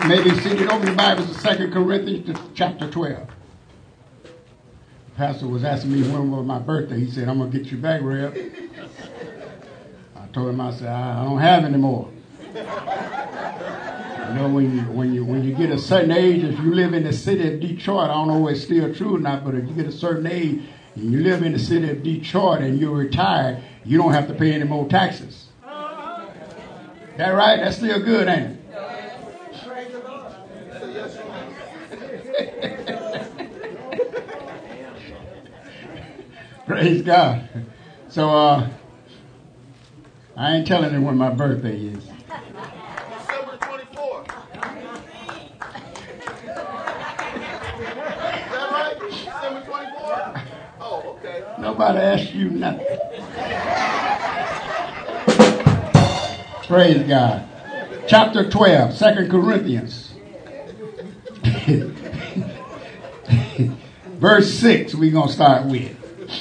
Maybe seated over the Bible to 2 Corinthians chapter 12. The pastor was asking me when was my birthday. He said, I'm going to get you back, Rev. I told him, I said, I don't have any more. You know, when you get a certain age, if you live in the city of Detroit, I don't know if it's still true or not, but if you get a certain age and you live in the city of Detroit and you're retired, you don't have to pay any more taxes. That right? That's still good, ain't it? Praise God. So I ain't telling you when my birthday is. December 24th. Is that right? December 24th? Oh, okay. Nobody asked you nothing. Praise God. Chapter 12, 2 Corinthians. Verse 6, we're going to start with.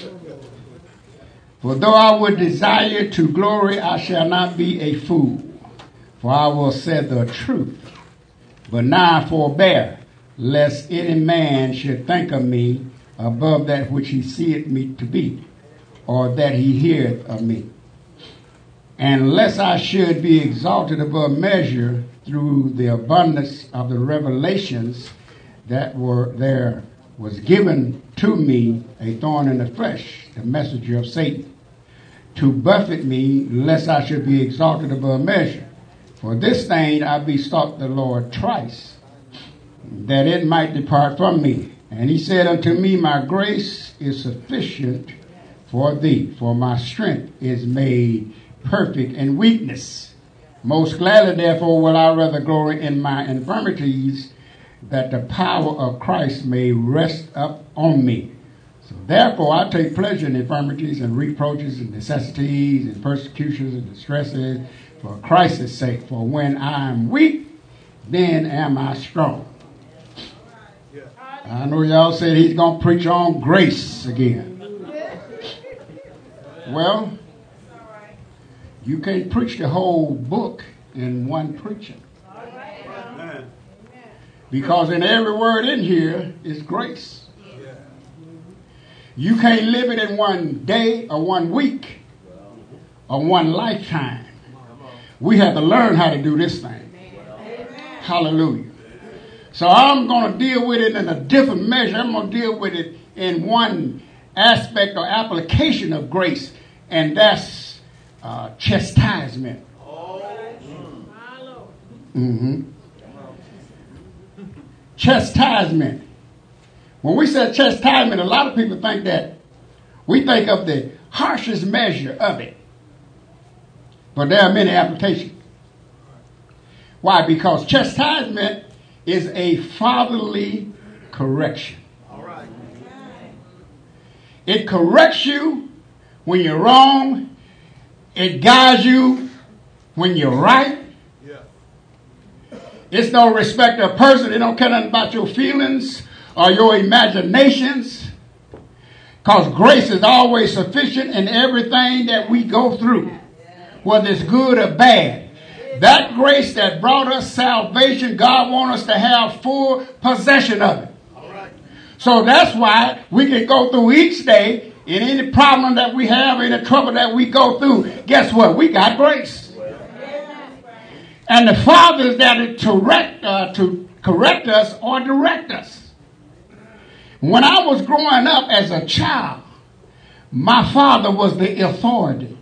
For though I would desire to glory, I shall not be a fool, for I will say the truth. But now I forbear, lest any man should think of me above that which he seeth me to be, or that he heareth of me. And lest I should be exalted above measure through the abundance of the revelations that there was given to me a thorn in the flesh, the messenger of Satan, to buffet me, lest I should be exalted above measure. For this thing I besought the Lord thrice, that it might depart from me. And he said unto me, my grace is sufficient for thee, for my strength is made perfect in weakness. Most gladly, therefore, will I rather glory in my infirmities, that the power of Christ may rest up on me. So therefore I take pleasure in infirmities and reproaches and necessities and persecutions and distresses for Christ's sake. For when I am weak, then am I strong. I know y'all said he's going to preach on grace again. Well, you can't preach the whole book in one preaching. Because in every word in here is grace. You can't live it in one day or 1 week or one lifetime. We have to learn how to do this thing. Hallelujah. So I'm going to deal with it in a different measure. I'm going to deal with it in one aspect or application of grace, and that's chastisement. Chastisement. When we say chastisement, a lot of people think that we think of the harshest measure of it. But there are many applications. Why? Because chastisement is a fatherly correction. It corrects you when you're wrong. It guides you when you're right. It's no respect of person. It don't care nothing about your feelings or your imaginations. Because grace is always sufficient in everything that we go through, whether it's good or bad. That grace that brought us salvation, God wants us to have full possession of it. So that's why we can go through each day in any problem that we have, any trouble that we go through. Guess what? We got grace. And the Father is there to correct us or direct us. When I was growing up as a child, my father was the authority.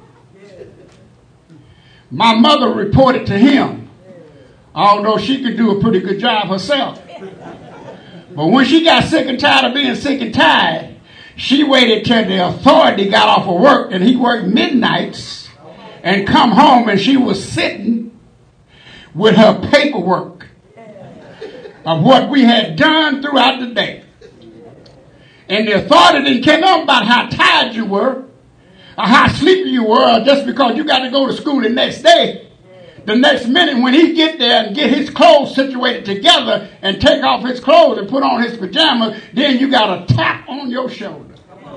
My mother reported to him, although she could do a pretty good job herself. But when she got sick and tired of being sick and tired, she waited till the authority got off of work, and he worked midnights and come home, and she was sitting with her paperwork of what we had done throughout the day. And the authority didn't care nothing about how tired you were or how sleepy you were, or just because you got to go to school the next day. The next minute when he get there and get his clothes situated together and take off his clothes and put on his pajamas, then you got a tap on your shoulder.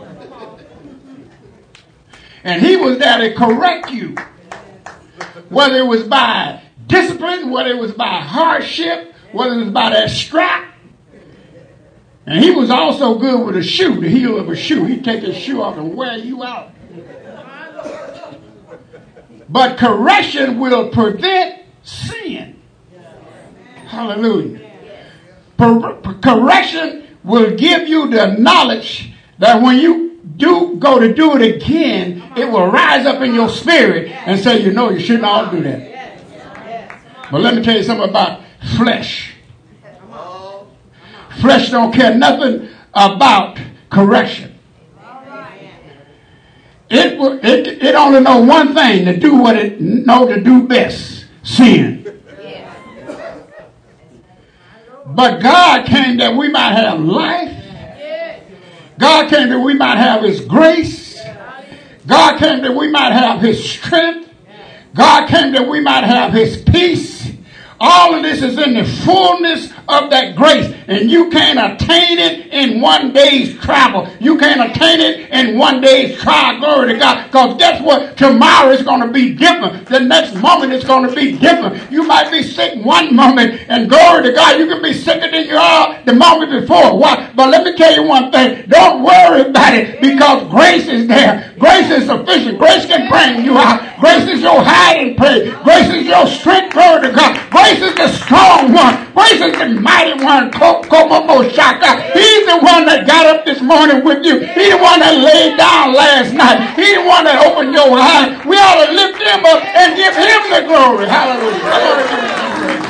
And he was there to correct you. Whether it was by discipline, whether it was by hardship, whether it's by that strap. And he was also good with a shoe, the heel of a shoe. He'd take his shoe off and wear you out. But correction will prevent sin. Hallelujah. Correction will give you the knowledge that when you go to do it again, it will rise up in your spirit and say, you know, you shouldn't all do that. But let me tell you something about flesh. Flesh don't care nothing about correction. It only know one thing, to do what it know to do best: sin. But God came that we might have life. God came that we might have His grace. God came that we might have His strength. God came that we might have His peace. All of this is in the fullness of that grace. And you can't attain it in one day's travel. You can't attain it in one day's trial. Glory to God. Because guess what? Tomorrow is going to be different. The next moment is going to be different. You might be sick one moment, and glory to God, you can be sicker than you are the moment before. Why? But let me tell you one thing. Don't worry about it, because grace is there. Grace is sufficient. Grace can bring you out. Grace is your hiding place. Grace is your strength. Glory to God. Grace is the strong one. Grace is the mighty one. He's the one that got up this morning with you. He's the one that laid down last night. He's the one that opened your eyes. We ought to lift him up and give him the glory. Hallelujah.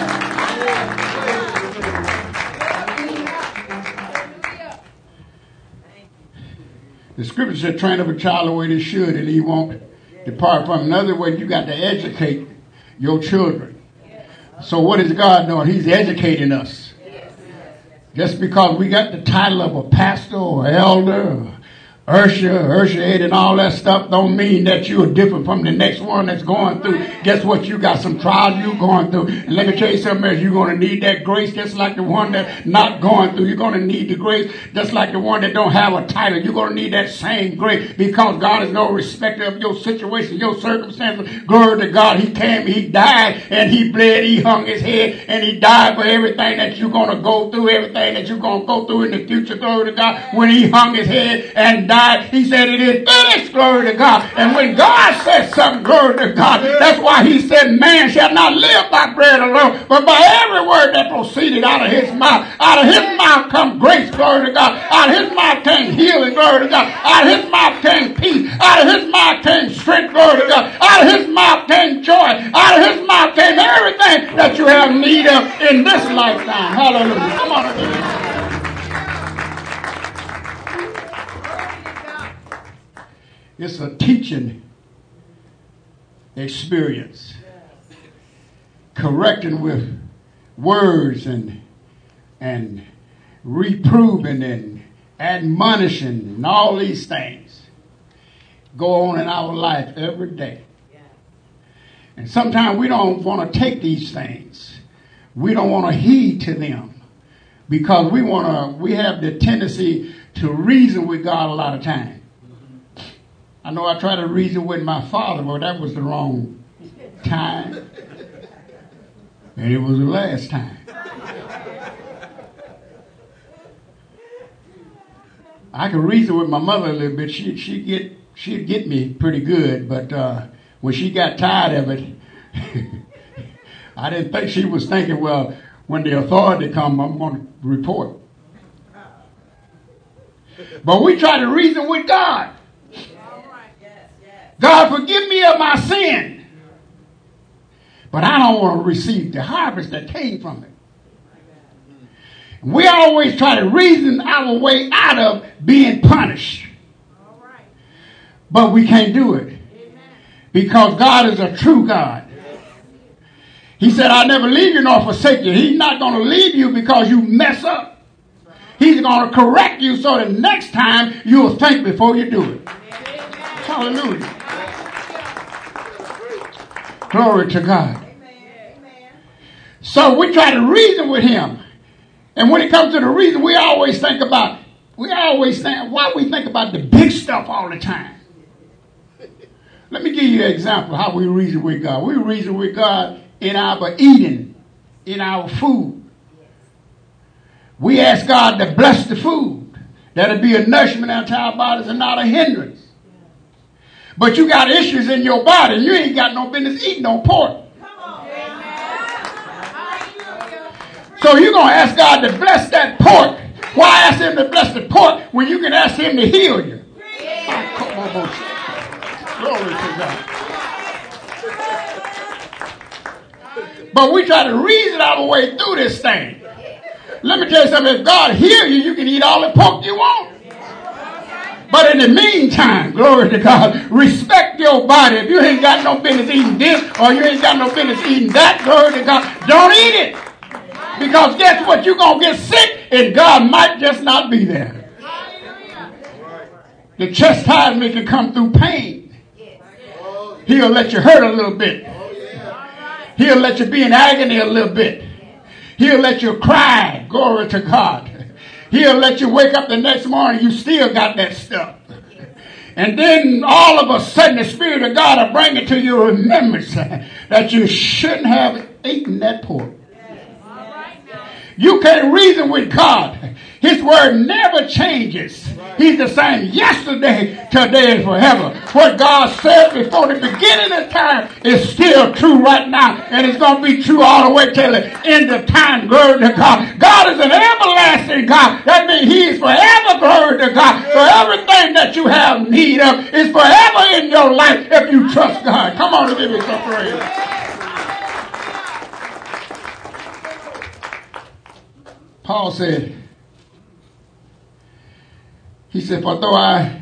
The scripture said, train up a child the way they should, and he won't depart from. In other words, you got to educate your children. So what is God doing? He's educating us. Just because we got the title of a pastor or elder or Ursha, and all that stuff don't mean that you're different from the next one that's going through. Guess what? You got some trials you're going through. And let me tell you something else. You're going to need that grace just like the one that's not going through. You're going to need the grace just like the one that don't have a title. You're going to need that same grace, because God is no respecter of your situation, your circumstances. Glory to God. He came, He died, and He bled, He hung His head, and He died for everything that you're going to go through, everything that you're going to go through in the future. Glory to God. When He hung His head and died, He said it is finished, glory to God. And when God says something, glory to God, that's why He said man shall not live by bread alone, but by every word that proceeded out of His mouth. Out of His mouth come grace, glory to God. Out of His mouth came healing, glory to God. Out of His mouth came peace. Out of His mouth came strength, glory to God. Out of His mouth came joy. Out of His mouth came everything that you have need of in this lifetime. Hallelujah. Come on. It's a teaching experience. Correcting with words and reproving and admonishing and all these things go on in our life every day. And sometimes we don't want to take these things. We don't want to heed to them, because we have the tendency to reason with God a lot of times. I know I tried to reason with my father, but that was the wrong time. And it was the last time. I could reason with my mother a little bit. She'd get me pretty good, but when she got tired of it, I didn't think she was thinking, well, when the authority comes, I'm going to report. But we try to reason with God. God, forgive me of my sin. But I don't want to receive the harvest that came from it. We always try to reason our way out of being punished. But we can't do it. Because God is a true God. He said, I'll never leave you nor forsake you. He's not going to leave you because you mess up. He's going to correct you so that next time you'll think before you do it. Hallelujah. Glory to God. So we try to reason with Him. And when it comes to the reason, we always think about the big stuff all the time. Let me give you an example of how we reason with God. We reason with God in our eating, in our food. We ask God to bless the food. That'll be a nourishment unto our bodies and not a hindrance. But you got issues in your body. You ain't got no business eating no pork. So you're going to ask God to bless that pork. Why ask him to bless the pork when you can ask him to heal you? Glory to God. But we try to reason our way through this thing. Let me tell you something. If God heals you, you can eat all the pork you want. But in the meantime, glory to God, respect your body. If you ain't got no business eating this or you ain't got no business eating that, glory to God, don't eat it. Because guess what? You're going to get sick and God might just not be there. The chastisement can come through pain. He'll let you hurt a little bit. He'll let you be in agony a little bit. He'll let you cry. Glory to God. He'll let you wake up the next morning. You still got that stuff. And then all of a sudden the Spirit of God will bring it to your remembrance that you shouldn't have eaten that pork. You can't reason with God. His word never changes. He's the same yesterday, today, and forever. What God said before the beginning of time is still true right now. And it's going to be true all the way till the end of time. Glory to God. God is an everlasting God. That means He is forever. Glory to God. So everything that you have need of is forever in your life if you trust God. Come on and give me some praise. Paul said, he said, for though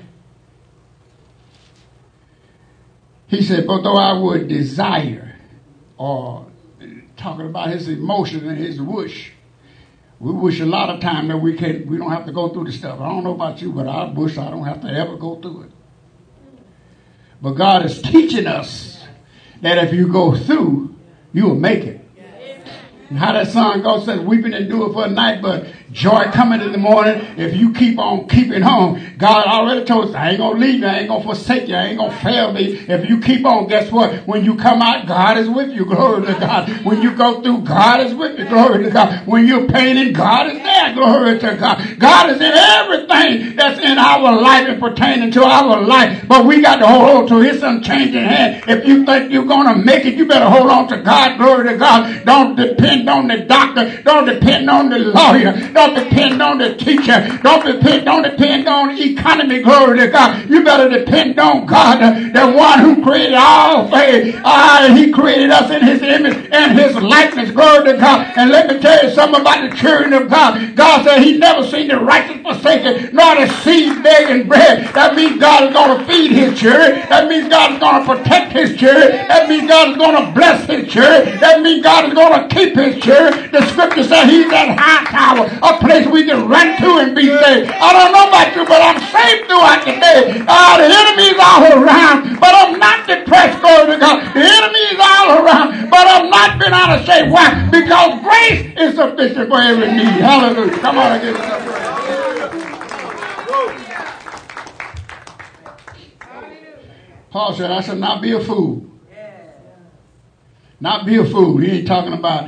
I would desire, or talking about his emotions and his wish. We wish a lot of time that we don't have to go through the stuff. I don't know about you, but I wish I don't have to ever go through it. But God is teaching us that if you go through, you will make it. And how that song goes, says, weeping endure for a night, but joy coming in the morning. If you keep on keeping on, God already told us, I ain't going to leave you. I ain't going to forsake you. I ain't going to fail me. If you keep on, guess what? When you come out, God is with you. Glory to God. When you go through, God is with you. Glory to God. When you're painting, God is there. Glory to God. God is in everything that's in our life and pertaining to our life. But we got to hold on to His unchanging hand. If you think you're going to make it, you better hold on to God. Glory to God. Don't depend on the doctor. Don't depend on the lawyer. Don't depend on the teacher. Don't depend on economy. Glory to God. You better depend on God, the one who created all things. He created us in His image and His likeness. Glory to God. And let me tell you something about the children of God. God said He never seen the righteous forsaken, nor the seed begging bread. That means God is going to feed His children. That means God is going to protect His children. That means God is going to bless His children. That means God is going to keep His children. The scripture says He's that high tower, a place we can run to and be saved. I don't know about you, but I'm saved throughout the day. The enemy is all around, but I'm not depressed. Glory to God. The enemy is all around, but I'm not been out of shape. Why? Because grace is sufficient for every need. Hallelujah. Come on and give us some praise. Paul said, I shall not be a fool. Not be a fool. He ain't talking about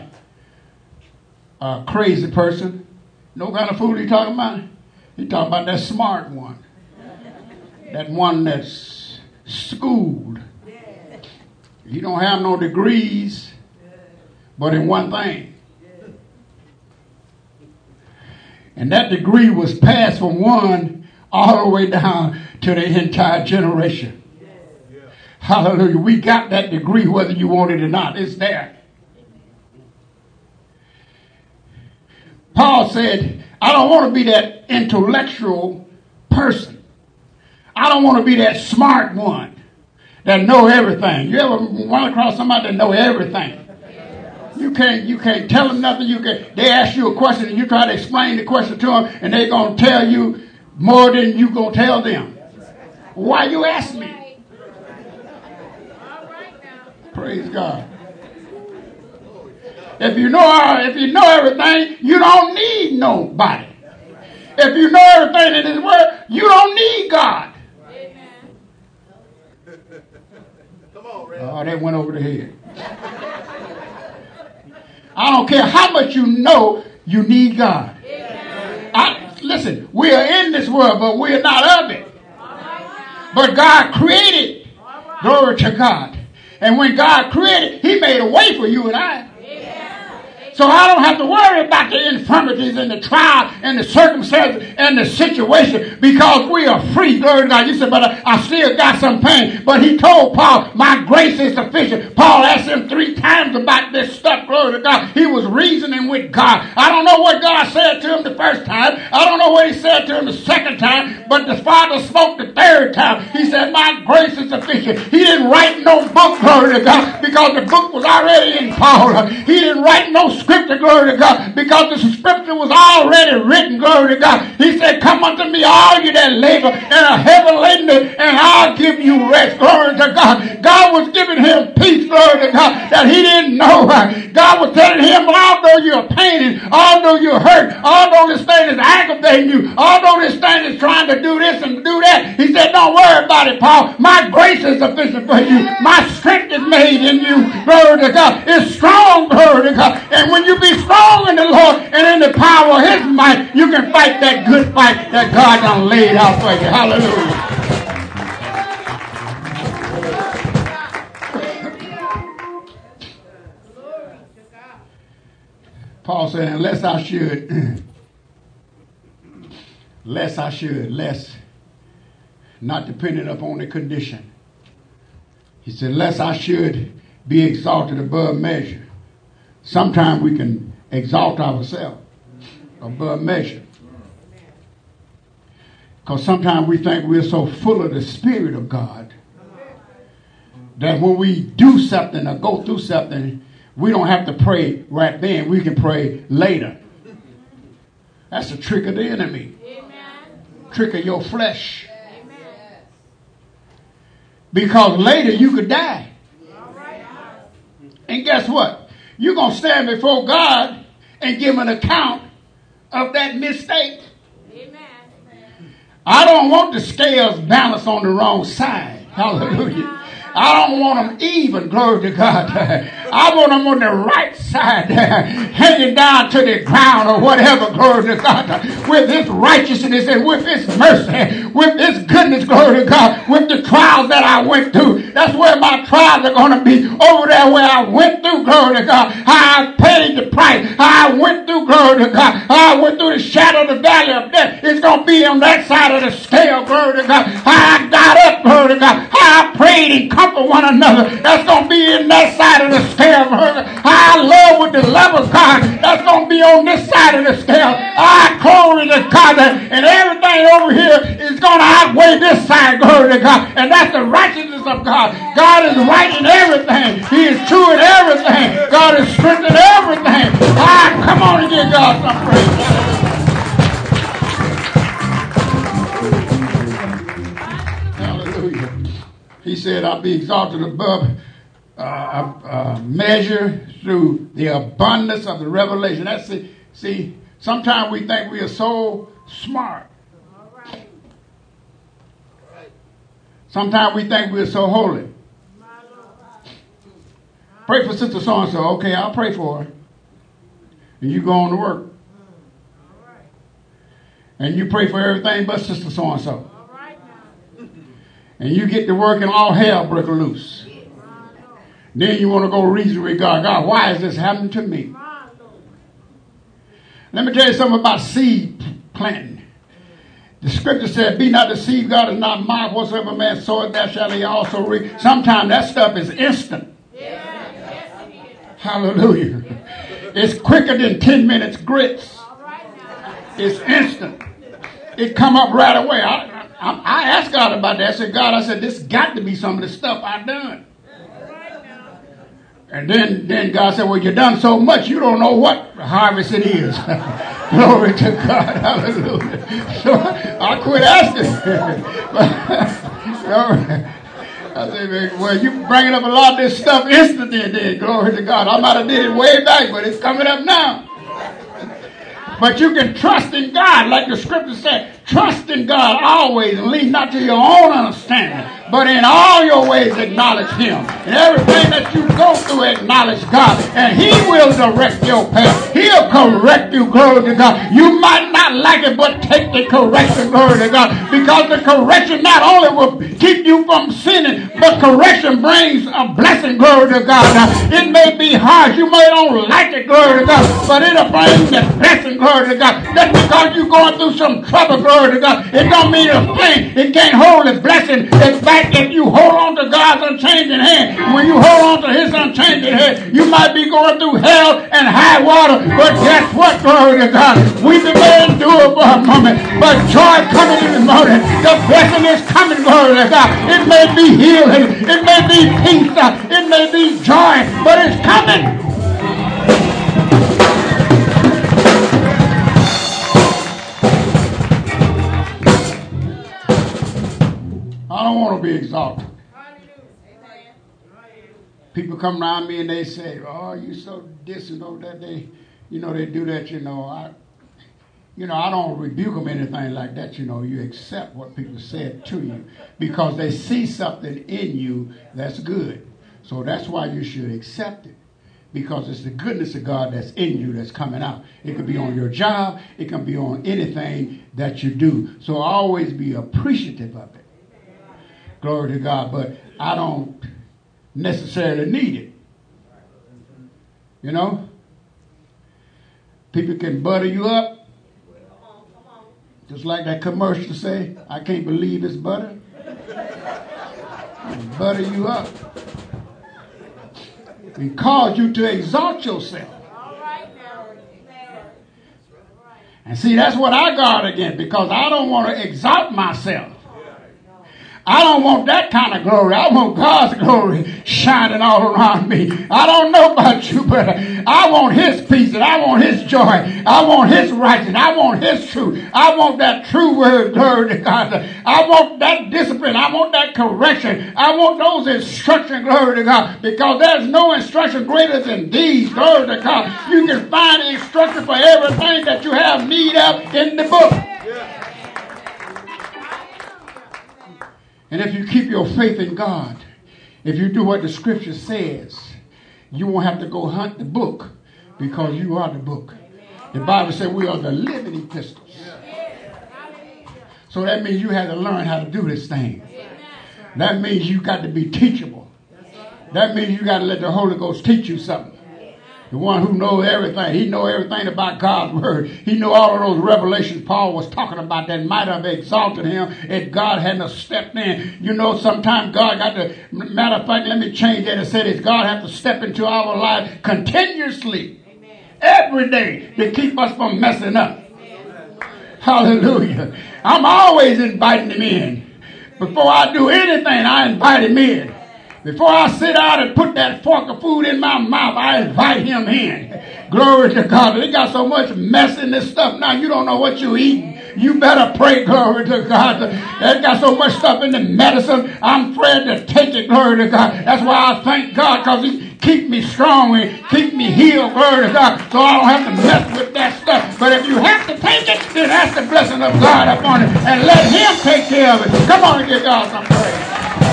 a crazy person. No kind of fool he talking about? He talking about that smart one. That one that's schooled. He don't have no degrees, but in one thing. And that degree was passed from one all the way down to the entire generation. Hallelujah. We got that degree whether you want it or not. It's there. Paul said, I don't want to be that intellectual person. I don't want to be that smart one that know everything. You ever run across somebody that know everything? You can't tell them nothing. They ask you a question and you try to explain the question to them and they're going to tell you more than you going to tell them. Why you ask me? Praise God. If you know everything, you don't need nobody. If you know everything in His word, you don't need God. Oh, that went over the head. I don't care how much you know, you need God. listen, we are in this world, but we are not of it. But God created. Glory to God. And when God created, he made a way for you and I. So I don't have to worry about the infirmities and the trial and the circumstances and the situation because we are free. Glory to God. You said, but I still got some pain. But he told Paul, my grace is sufficient. Paul asked him 3 times about this stuff. Glory to God. He was reasoning with God. I don't know what God said to him the first time. I don't know what he said to him the second time. But the Father spoke the 3rd time. He said, my grace is sufficient. He didn't write no book, glory to God, because the book was already in Paul. He didn't write no scripture, glory to God, because the scripture was already written, glory to God. He said, come unto me, all you that labor and are heavy laden, and I'll give you rest, glory to God. God was giving him peace, glory to God, that he didn't know. God was telling him, although you're pained, although you're hurt, although this thing is aggravating you, although this thing is trying to do this and do that, he said, don't worry about it, Paul. My grace is sufficient for you. My strength is made in you, glory to God. It's strong, glory to God. And when you be strong in the Lord and in the power of his might, you can fight that good fight that God done laid out for you. Hallelujah. Paul said, unless I should, not dependent upon the condition. He said, lest I should be exalted above measure. Sometimes we can exalt ourselves above measure. Because sometimes we think we're so full of the Spirit of God that when we do something or go through something, we don't have to pray right then. We can pray later. That's a trick of the enemy. Trick of your flesh. Because later you could die. And guess what? You're going to stand before God and give an account of that mistake. I don't want the scales balanced on the wrong side. Hallelujah. I don't want them even, glory to God. I want them on the right side, hanging down to the ground or whatever, glory to God, with his righteousness and with his mercy, with his goodness, glory to God, with the trials that I went through. That's where my trials are going to be, over there where I went through, glory to God, how I paid the price, how I went through, glory to God, how I went through the shadow of the valley of death. It's going to be on that side of the scale, glory to God, how I got up, glory to God, how I prayed and comfort one another. That's going to be in that side of the scale. How I love with the love of God. That's going to be on this side of the scale. I glory to God. And everything over here is going to outweigh this side. Glory to God. And that's the righteousness of God. God is right in everything. He is true in everything. God is strength in everything. Come on and give God some praise. He said, I'll be exalted above measure through the abundance of the revelation. That's it. See, sometimes we think we are so smart. Sometimes we think we're so holy. Pray for Sister so-and-so. Okay, I'll pray for her. And you go on to work. And you pray for everything but Sister so-and-so. And you get to work and all hell break loose. Then you want to go reason with God. God, why is this happening to me? Let me tell you something about seed planting. The scripture said, be not deceived, God is not mocked. Whatsoever man soweth, that shall he also reap. Sometimes that stuff is instant. Hallelujah. It's quicker than 10 minutes grits. It's instant. It come up right away. I asked God about that. I said, God, this got to be some of the stuff I've done. And then God said, well, you've done so much, you don't know what harvest it is. Glory to God. Hallelujah. So I quit asking. I said, well, you bringing up a lot of this stuff instantly then. Glory to God. I might have did it way back, but it's coming up now. But you can trust in God, like the scripture said. Trust in God always and lean not to your own understanding. But in all your ways acknowledge him. And everything that you go through, acknowledge God. And he will direct your path. He'll correct you, glory to God. You might not like it, but take the correction, glory to God. Because the correction not only will keep you from sinning, but correction brings a blessing, glory to God. It may be hard. You may don't like it, glory to God. But it'll bring the blessing, glory to God. Just because you're going through some trouble, glory to God, it don't mean a thing. It can't hold its blessing. In fact, if you hold on to God's unchanging hand, when you hold on to his unchanging hand, you might be going through hell and high water. But guess what, glory to God? Weeping may endure for a moment, but joy coming in the morning. The blessing is coming, glory to God. It may be healing. It may be peace. It may be joy, but it's coming. I don't want to be exalted. People come around me and they say, "Oh, you so this and all that." They do that. I don't rebuke them or anything like that. You accept what people said to you because they see something in you that's good. So that's why you should accept it, because it's the goodness of God that's in you that's coming out. It could be on your job. It can be on anything that you do. So always be appreciative of it. Glory to God. But I don't necessarily need it. People can butter you up. Just like that commercial say, "I can't believe it's butter." Butter you up. And cause you to exalt yourself. And see, that's what I guard against, because I don't want to exalt myself. I don't want that kind of glory. I want God's glory shining all around me. I don't know about you, but I want his peace and I want his joy. I want his righteousness. I want his truth. I want that true word, glory to God. I want that discipline. I want that correction. I want those instructions, glory to God, because there's no instruction greater than these, glory to God. You can find instruction for everything that you have need of in the book. And if you keep your faith in God, if you do what the scripture says, you won't have to go hunt the book, because you are the book. The Bible says we are the living epistles. So that means you have to learn how to do this thing. That means you got to be teachable. That means you got to let the Holy Ghost teach you something. The one who knows everything. He knows everything about God's word. He knew all of those revelations Paul was talking about that might have exalted him if God hadn't stepped in. Sometimes God got to, matter of fact, let me change that and say this. God has to step into our lives continuously, every day, to keep us from messing up. Hallelujah. I'm always inviting him in. Before I do anything, I invite him in. Before I sit down and put that fork of food in my mouth, I invite him in. Glory to God. They got so much mess in this stuff now, you don't know what you're eating. You better pray, glory to God. They got so much stuff in the medicine, I'm afraid to take it, glory to God. That's why I thank God, because he keep me strong and keep me healed, glory to God, so I don't have to mess with that stuff. But if you have to take it, then ask the blessing of God upon it and let him take care of it. Come on and give God some praise.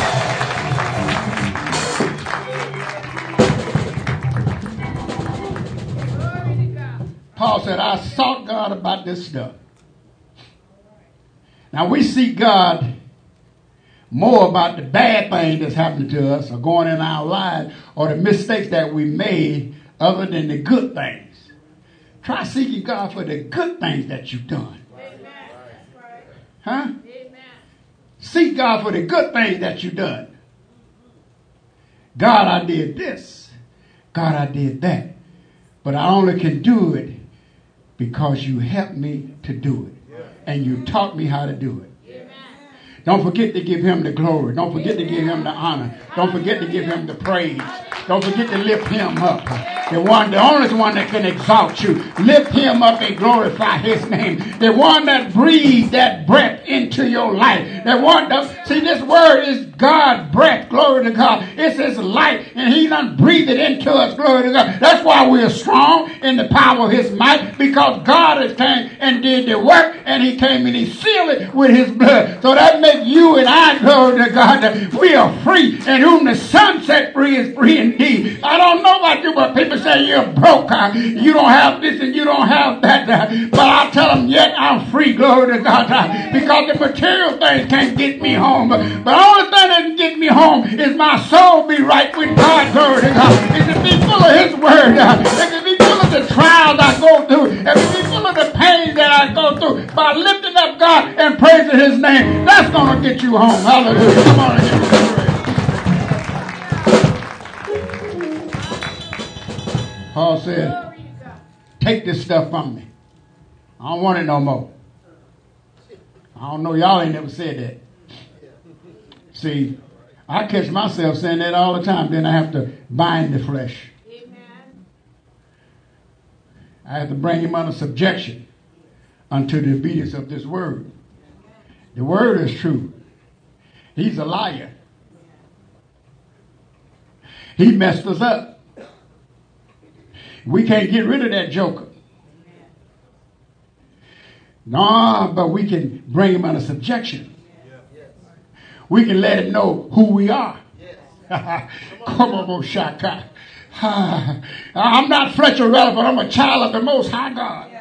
Paul said, I sought God about this stuff. Now we seek God more about the bad things that's happening to us or going in our lives or the mistakes that we made other than the good things. Try seeking God for the good things that you've done. Huh? Seek God for the good things that you've done. God, I did this. God, I did that. But I only can do it because you helped me to do it. And you taught me how to do it. Don't forget to give him the glory. Don't forget to give him the honor. Don't forget to give him the praise. Don't forget to lift him up. The only one that can exalt you. Lift him up and glorify his name. The one that breathed that breath into your life. See, this word is God's breath, glory to God. It's his life, and he done breathed it into us, glory to God. That's why we're strong in the power of his might, because God has came and did the work, and he came and he sealed it with his blood. So that makes you and I, glory to God, that we are free, and whom the Son set free is free indeed. I don't know about you, but people say you're broke. You don't have this and you don't have that. But I tell them, yet I'm free, glory to God, because the material things can't get me home. But the only thing that can get me home is my soul be right with God, glory to God. It can be full of his word. It can be full of the trials I go through. It can be full of the pain that I go through. By lifting up God and praising his name, that's going to get you home. Hallelujah. Come on and give me some praise. Paul said, take this stuff from me. I don't want it no more. I don't know, y'all ain't never said that. See, I catch myself saying that all the time. Then I have to bind the flesh. Amen. I have to bring him under subjection unto the obedience of this word. The word is true. He's a liar. He messed us up. We can't get rid of that joker. No, but we can bring him under subjection. We can let him know who we are. Come on, Shaka. I'm not Fletcher Rutherford, but I'm a child of the Most High God.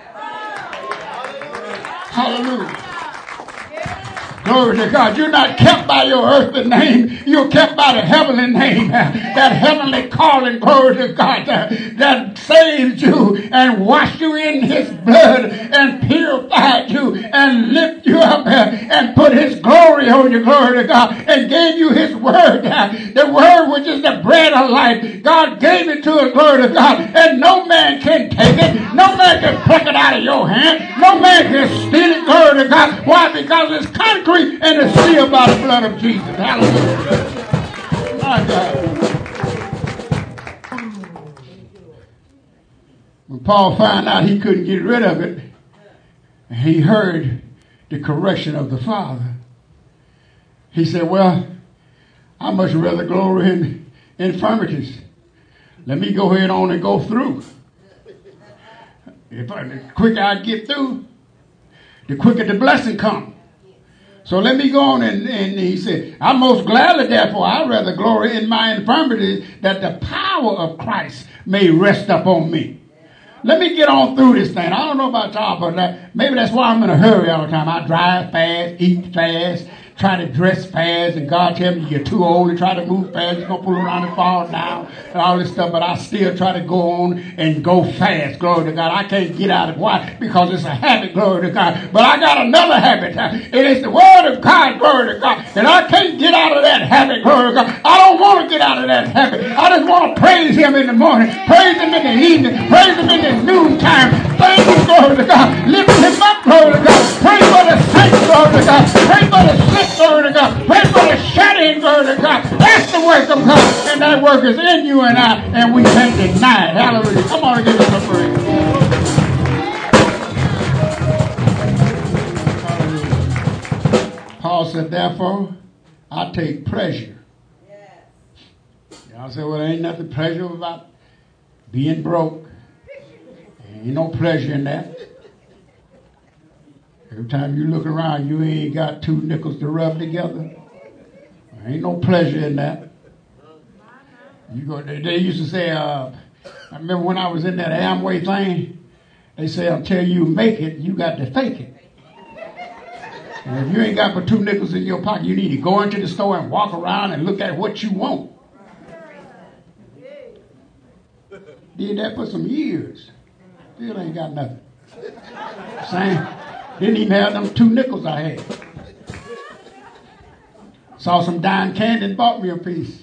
Hallelujah. Glory to God. You're not kept by your earthly name. You're kept by the heavenly name. That heavenly calling, glory to God, that saved you and washed you in his blood and purified you and lifted you up and put his glory on you, glory to God, and gave you his word. The word which is the bread of life. God gave it to us, glory to God, and no man can take it. No man can pluck it out of your hand. No man can steal it, glory to God. Why? Because it's concrete and it's sealed by the blood of Jesus. Hallelujah. My God. When Paul found out he couldn't get rid of it, he heard the correction of the Father. He said, well, I much rather glory in infirmities. Let me go ahead on and go through. The quicker I get through, the quicker the blessing comes. So let me go on, and he said, I most gladly, therefore, I'd rather glory in my infirmities, that the power of Christ may rest upon me. Let me get on through this thing. I don't know about y'all, but maybe that's why I'm in a hurry all the time. I drive fast, eat fast, try to dress fast, and God tell me you're too old to try to move fast. You're going to pull around and fall down and all this stuff, but I still try to go on and go fast. Glory to God. I can't get out of it. Why? Because it's a habit, glory to God. But I got another habit. It is the word of God, glory to God. And I can't get out of that habit, glory to God. I don't want to get out of that habit. I just want to praise him in the morning, praise him in the evening, praise him in the noontime. Thank you, glory to God. Lift him up, glory to God. Pray for the saints, glory to God. Pray for the sick, glory to God. Pray for the shut-in, glory to God. That's the work of God. And that work is in you and I, and we can't deny it. Hallelujah. Come on and give us some praise. Hallelujah. Paul said, therefore, I take pleasure. Y'all say, well, there ain't nothing pleasurable about being broke. Ain't no pleasure in that. Every time you look around, you ain't got two nickels to rub together. There ain't no pleasure in that. They used to say, I remember when I was in that Amway thing, they say, until you make it, you got to fake it. And if you ain't got but two nickels in your pocket, you need to go into the store and walk around and look at what you want. Did that for some years. Still ain't got nothing. Same. Didn't even have them two nickels I had. Saw some dime candy and bought me a piece.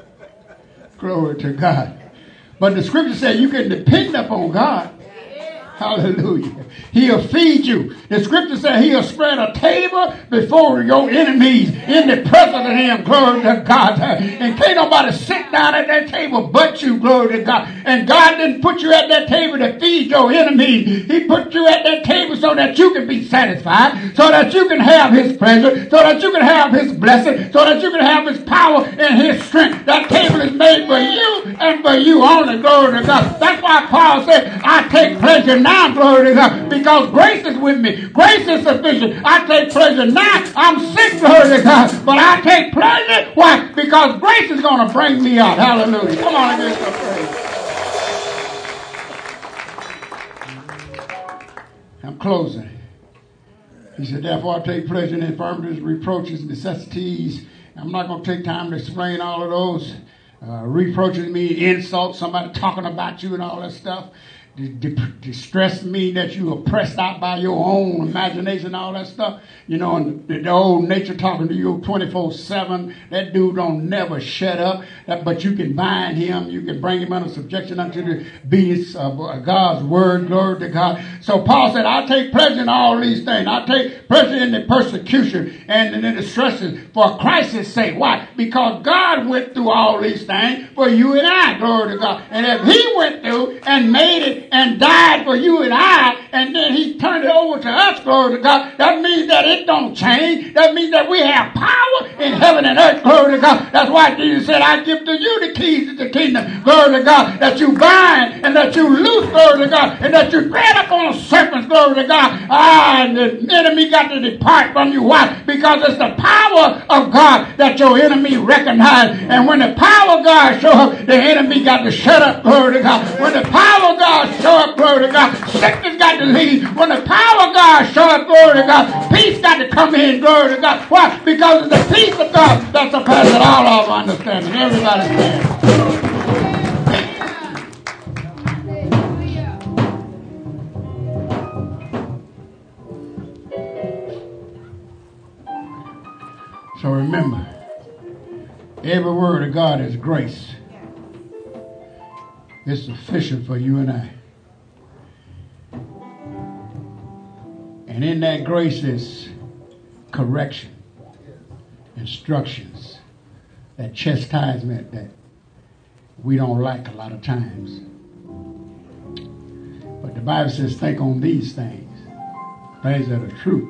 Glory to God. But the scripture said you can depend upon God. Hallelujah. He'll feed you. The scripture says he'll spread a table before your enemies in the presence of him. Glory to God. And can't nobody sit down at that table but you. Glory to God. And God didn't put you at that table to feed your enemies. He put you at that table so that you can be satisfied, so that you can have his pleasure, so that you can have his blessing, so that you can have his power and his strength. That table is made for you and for you only. Glory to God. That's why Paul said, I take pleasure now, glory to God, because grace is with me. Grace is sufficient. I take pleasure now. I'm sick, glory to God, but I take pleasure. Why? Because grace is going to bring me out. Hallelujah. Come on and give some praise. I'm closing. He said, therefore I take pleasure in infirmities, reproaches, necessities. I'm not going to take time to explain all of those. Reproaches mean insults, somebody talking about you and all that stuff. Distress mean that you are pressed out by your own imagination, all that stuff. You know, and the old nature talking to you 24/7. That dude don't never shut up. But you can bind him. You can bring him under subjection unto the beings of God's word. Glory to God. So Paul said, I take pleasure in all these things. I take pleasure in the persecution and in the distresses for Christ's sake. Why? Because God went through all these things for you and I. Glory to God. And if he went through and made it and died for you and I, and then he turned it over to us, glory to God, that means that it don't change. That means that we have power in heaven and earth, glory to God. That's why Jesus said, I give to you the keys to the kingdom, glory to God, that you bind and that you loose, glory to God, and that you tread upon serpents, glory to God. And the enemy got to depart from you. Why? Because it's the power of God that your enemy recognize. And when the power of God show up, the enemy got to shut up, glory to God. When the power of God show up, glory to God, sickness got to leave. When the power of God show up, glory to God, peace got to come in, glory to God. Why? Because it's the peace of God that surpasses all of our understanding. Everybody stand. So remember, every word of God is grace. It's sufficient for you and I. And in that grace is correction, instructions, that chastisement that we don't like a lot of times. But the Bible says, think on these things that are true.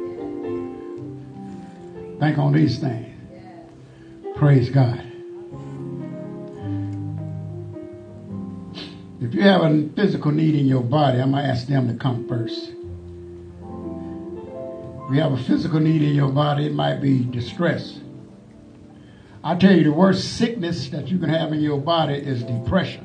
Think on these things. Praise God. If you have a physical need in your body, I'm going to ask them to come first. If you have a physical need in your body, it might be distress. I tell you, the worst sickness that you can have in your body is depression.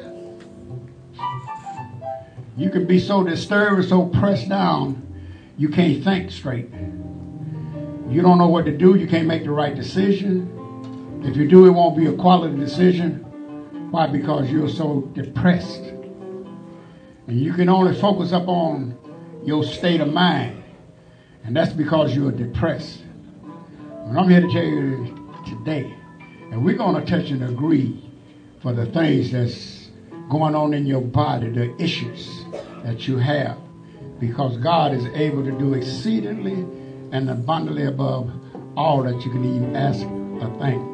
You can be so disturbed and so pressed down, you can't think straight. You don't know what to do. You can't make the right decision. If you do, it won't be a quality decision. Why? Because you're so depressed. And you can only focus up on your state of mind. And that's because you're depressed. And I'm here to tell you today, and we're going to touch and agree for the things that's going on in your body, the issues that you have. Because God is able to do exceedingly and abundantly above all that you can even ask or think.